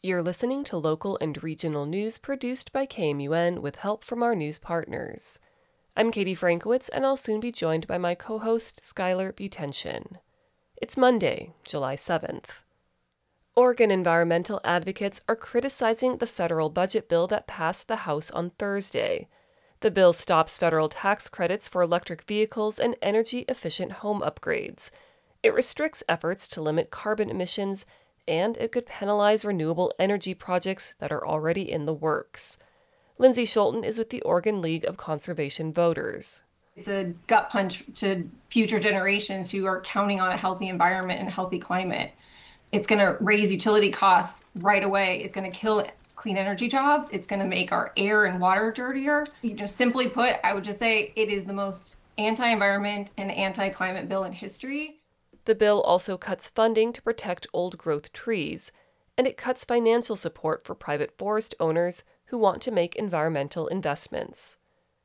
You're listening to local and regional news produced by KMUN with help from our news partners. I'm Katie Frankowitz, and I'll soon be joined by my co-host, Skylar Butension. It's Monday, July 7th. Oregon environmental advocates are criticizing the federal budget bill that passed the House on Thursday. The bill stops federal tax credits for electric vehicles and energy-efficient home upgrades. It restricts efforts to limit carbon emissions, and it could penalize renewable energy projects that are already in the works. Lindsay Schulten is with the Oregon League of Conservation Voters. It's a gut punch to future generations who are counting on a healthy environment and a healthy climate. It's going to raise utility costs right away. It's going to kill clean energy jobs. It's going to make our air and water dirtier. Simply put, I would just say it is the most anti-environment and anti-climate bill in history. The bill also cuts funding to protect old-growth trees, and it cuts financial support for private forest owners who want to make environmental investments.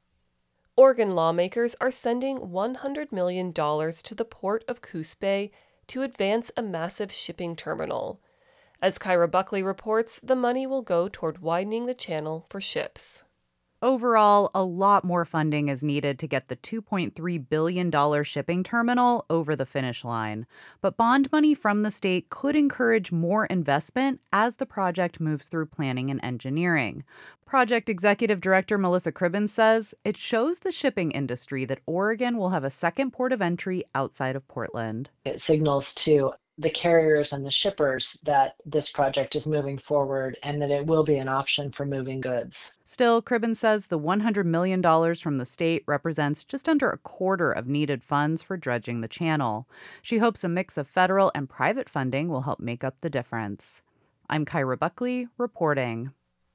Oregon lawmakers are sending $100 million to the port of Coos Bay to advance a massive shipping terminal. As Kyra Buckley reports, the money will go toward widening the channel for ships. Overall, a lot more funding is needed to get the $2.3 billion shipping terminal over the finish line. But bond money from the state could encourage more investment as the project moves through planning and engineering. Project Executive Director Melissa Cribbins says it shows the shipping industry that Oregon will have a second port of entry outside of Portland. It signals to the carriers and the shippers that this project is moving forward and that it will be an option for moving goods. Still, Cribbins says the $100 million from the state represents just under a quarter of needed funds for dredging the channel. She hopes a mix of federal and private funding will help make up the difference. I'm Kyra Buckley, reporting.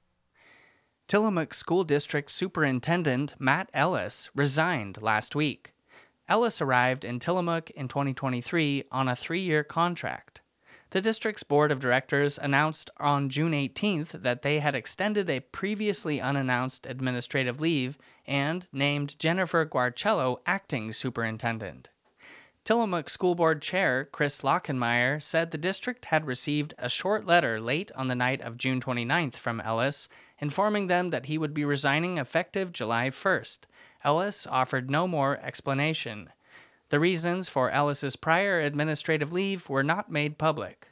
Tillamook School District Superintendent Matt Ellis resigned last week. Ellis arrived in Tillamook in 2023 on a 3-year contract. The district's board of directors announced on June 18th that they had extended a previously unannounced administrative leave and named Jennifer Guarcello acting superintendent. Tillamook School Board Chair Chris Lockenmeyer said the district had received a short letter late on the night of June 29th from Ellis, informing them that he would be resigning effective July 1st. Ellis offered no more explanation. The reasons for Ellis's prior administrative leave were not made public.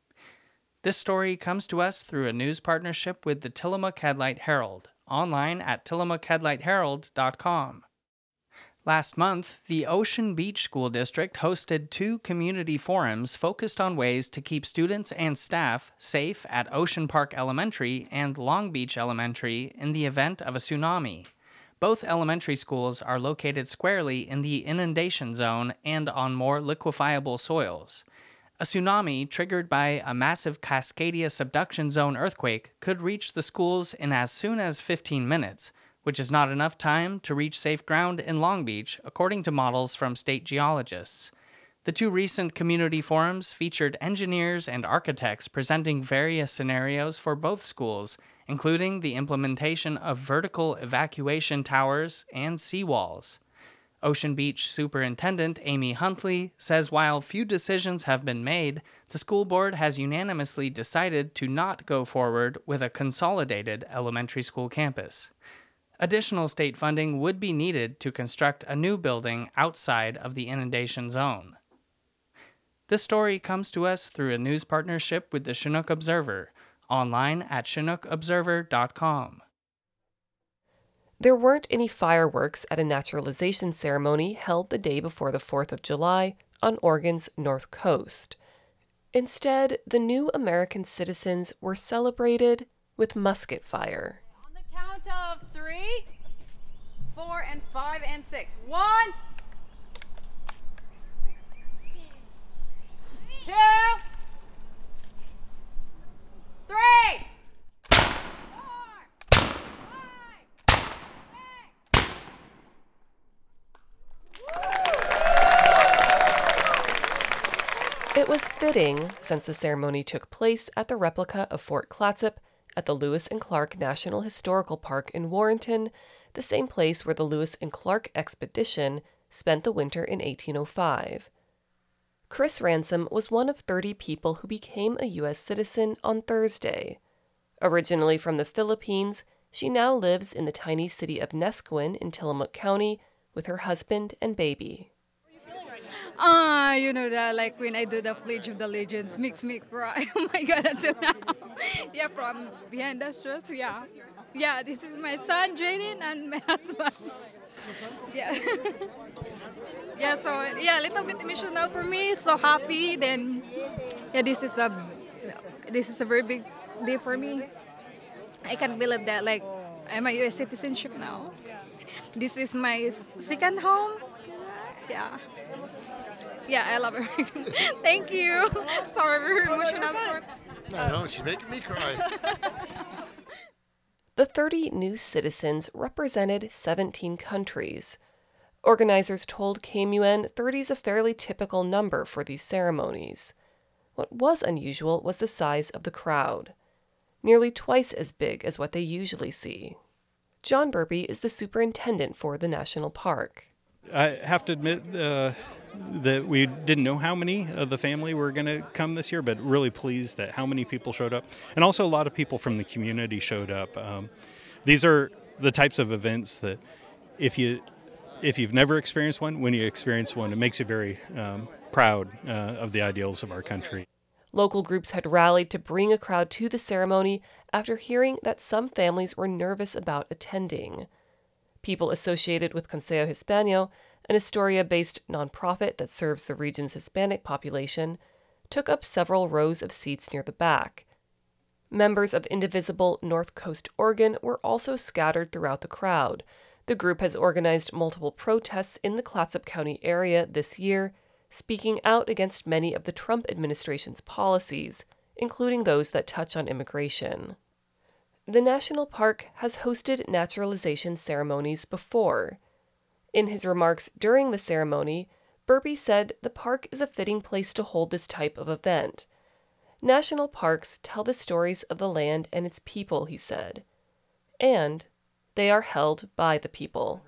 This story comes to us through a news partnership with the Tillamook Headlight Herald, online at tillamookheadlightherald.com. Last month, the Ocean Beach School District hosted 2 community forums focused on ways to keep students and staff safe at Ocean Park Elementary and Long Beach Elementary in the event of a tsunami. Both elementary schools are located squarely in the inundation zone and on more liquefiable soils. A tsunami triggered by a massive Cascadia subduction zone earthquake could reach the schools in as soon as 15 minutes, which is not enough time to reach safe ground in Long Beach, according to models from state geologists. The 2 recent community forums featured engineers and architects presenting various scenarios for both schools, including the implementation of vertical evacuation towers and seawalls. Ocean Beach Superintendent Amy Huntley says while few decisions have been made, the school board has unanimously decided to not go forward with a consolidated elementary school campus. Additional state funding would be needed to construct a new building outside of the inundation zone. This story comes to us through a news partnership with the Chinook Observer, online at chinookobserver.com. There weren't any fireworks at a naturalization ceremony held the day before the 4th of July on Oregon's North Coast. Instead, the new American citizens were celebrated with musket fire. On the count of 3, 4, and 5, and 6. 1, 2, 3, 4, 5, 6. It was fitting, since the ceremony took place at the replica of Fort Clatsop at the Lewis and Clark National Historical Park in Warrenton, the same place where the Lewis and Clark expedition spent the winter in 1805. Chris Ransom was one of 30 people who became a U.S. citizen on Thursday. Originally from the Philippines, she now lives in the tiny city of Nesquin in Tillamook County with her husband and baby. You know that, like when I do the Pledge of Allegiance, makes me cry. Oh my God, until now. Yeah, from behind the stress, yeah. Yeah, this is my son, Jaden, and my husband. Yeah. Yeah, so, yeah, a little bit emotional for me, so happy. Then, yeah, this is a very big day for me. I can't believe that, like, I'm a U.S. citizenship now. This is my second home. Yeah. Yeah, I love her. Thank you. Sorry, very emotional. I know, she's making me cry. The 30 new citizens represented 17 countries. Organizers told KMUN 30 is a fairly typical number for these ceremonies. What was unusual was the size of the crowd, nearly twice as big as what they usually see. John Burpee is the superintendent for the national park. I have to admit that we didn't know how many of the family were going to come this year, but really pleased at how many people showed up. And also a lot of people from the community showed up. These are the types of events that if you've never experienced one, when you experience one, it makes you very proud of the ideals of our country. Local groups had rallied to bring a crowd to the ceremony after hearing that some families were nervous about attending. People associated with Consejo Hispano, an Astoria-based nonprofit that serves the region's Hispanic population, took up several rows of seats near the back. Members of Indivisible North Coast Oregon were also scattered throughout the crowd. The group has organized multiple protests in the Clatsop County area this year, speaking out against many of the Trump administration's policies, including those that touch on immigration. The national park has hosted naturalization ceremonies before. In his remarks during the ceremony, Burpee said the park is a fitting place to hold this type of event. National parks tell the stories of the land and its people, he said, and they are held by the people.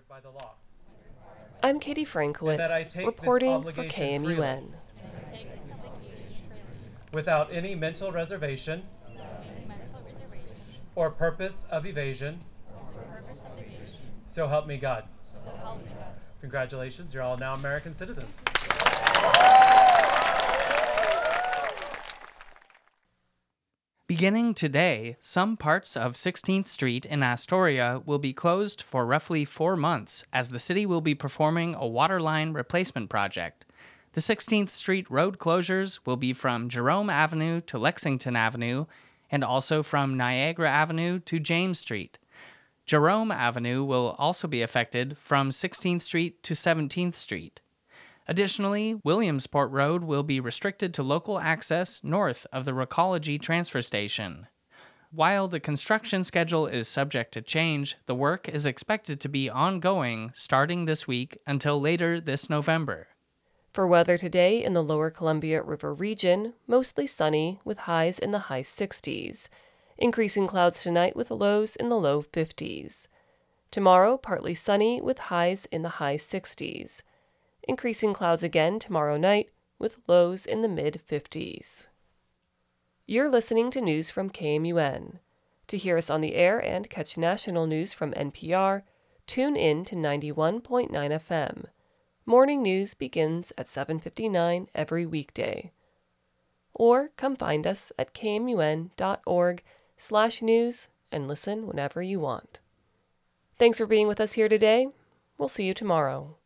I'm Katie Frankowitz, reporting for KMUN. Without any mental reservation or purpose of evasion, so help me God. Congratulations, you're all now American citizens. Beginning today, some parts of 16th Street in Astoria will be closed for roughly 4 months as the city will be performing a water line replacement project. The 16th Street road closures will be from Jerome Avenue to Lexington Avenue and also from Niagara Avenue to James Street. Jerome Avenue will also be affected from 16th Street to 17th Street. Additionally, Williamsport Road will be restricted to local access north of the Recology transfer station. While the construction schedule is subject to change, the work is expected to be ongoing starting this week until later this November. For weather today in the lower Columbia River region, mostly sunny with highs in the high 60s. Increasing clouds tonight with lows in the low 50s. Tomorrow, partly sunny with highs in the high 60s. Increasing clouds again tomorrow night with lows in the mid-50s. You're listening to news from KMUN. To hear us on the air and catch national news from NPR, tune in to 91.9 FM. Morning news begins at 7:59 every weekday. Or come find us at kmun.org/news and listen whenever you want. Thanks for being with us here today. We'll see you tomorrow.